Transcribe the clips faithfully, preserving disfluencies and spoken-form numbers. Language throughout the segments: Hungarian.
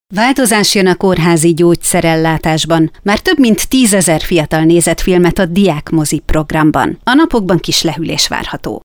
Változás jön a kórházi gyógyszerellátásban. Már több mint tízezer fiatal nézett filmet a Diákmozi programban. A napokban kis lehűlés várható.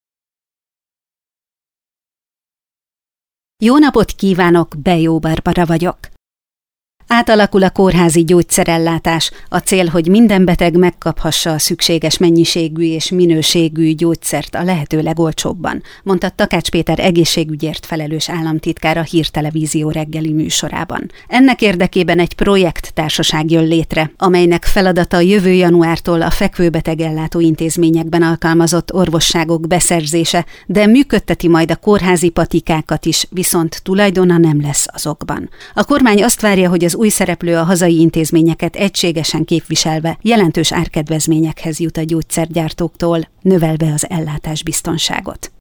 Jó napot kívánok, Bejó Barbara vagyok. Átalakul a kórházi gyógyszerellátás. A cél, hogy minden beteg megkaphassa a szükséges mennyiségű és minőségű gyógyszert a lehető legolcsóbban, mondta Takács Péter egészségügyért felelős államtitkár a Hírtelevízió reggeli műsorában. Ennek érdekében egy projekttársaság jön létre, amelynek feladata a jövő januártól a fekvőbetegellátó intézményekben alkalmazott orvosságok beszerzése, de működteti majd a kórházi patikákat is, viszont tulajdona nem lesz azokban. A kormány azt várja, hogy az új szereplő a hazai intézményeket egységesen képviselve jelentős árkedvezményekhez jut a gyógyszergyártóktól, növelve az ellátásbiztonságot.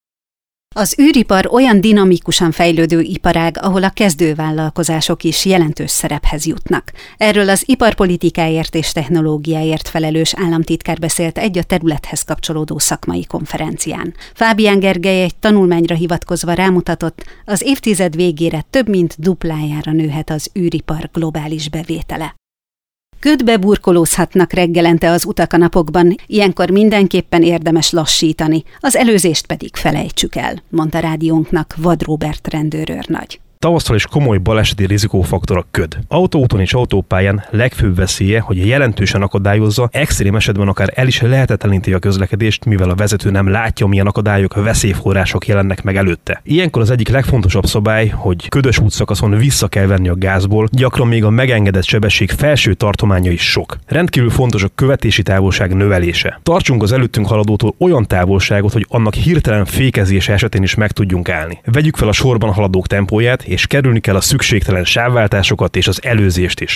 Az űripar olyan dinamikusan fejlődő iparág, ahol a kezdővállalkozások is jelentős szerephez jutnak. Erről az iparpolitikáért és technológiáért felelős államtitkár beszélt egy a területhez kapcsolódó szakmai konferencián. Fábián Gergely egy tanulmányra hivatkozva rámutatott, az évtized végére több mint duplájára nőhet az űripar globális bevétele. Ködbe burkolózhatnak reggelente az utak a napokban, ilyenkor mindenképpen érdemes lassítani, az előzést pedig felejtsük el, mondta rádiónknak Vad Róbert rendőrőrnagy. Tavasszal is komoly baleseti rizikófaktor a köd. Autóúton és autópályán legfőbb veszélye, hogy jelentősen akadályozza, extrém esetben akár el is lehetetleníti a közlekedést, mivel a vezető nem látja, milyen akadályok, veszélyforrások jelennek meg előtte. Ilyenkor az egyik legfontosabb szabály, hogy ködös útszakaszon vissza kell venni a gázból, gyakran még a megengedett sebesség felső tartománya is sok. Rendkívül fontos a követési távolság növelése. Tartsunk az előttünk haladótól olyan távolságot, hogy annak hirtelen fékezése esetén is meg tudjunk állni. Vegyük fel a sorban haladók tempóját, és kerülni kell a szükségtelen sávváltásokat és az előzést is.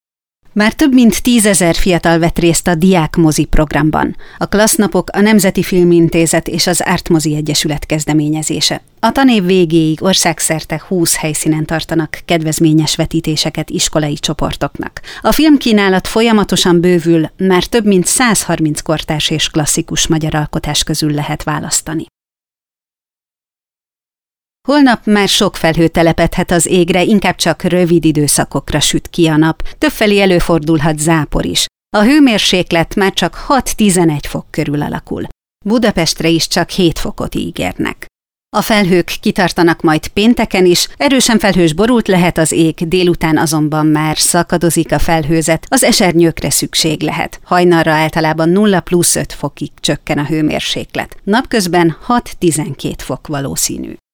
Már több mint tízezer fiatal vett részt a Diákmozi programban. A klassznapok a Nemzeti Filmintézet és az Ártmozi Egyesület kezdeményezése. A tanév végéig országszerte húsz helyszínen tartanak kedvezményes vetítéseket iskolai csoportoknak. A filmkínálat folyamatosan bővül, már több mint száz harminc kortárs és klasszikus magyar alkotás közül lehet választani. Holnap már sok felhő telepedhet az égre, inkább csak rövid időszakokra süt ki a nap, többfelé előfordulhat zápor is. A hőmérséklet már csak hat-tizenegy fok körül alakul. Budapestre is csak hét fokot ígérnek. A felhők kitartanak majd pénteken is, erősen felhős borult lehet az ég, délután azonban már szakadozik a felhőzet, az esernyőkre szükség lehet. Hajnalra általában nulla plusz öt fokig csökken a hőmérséklet. Napközben hat-tizenkét fok valószínű.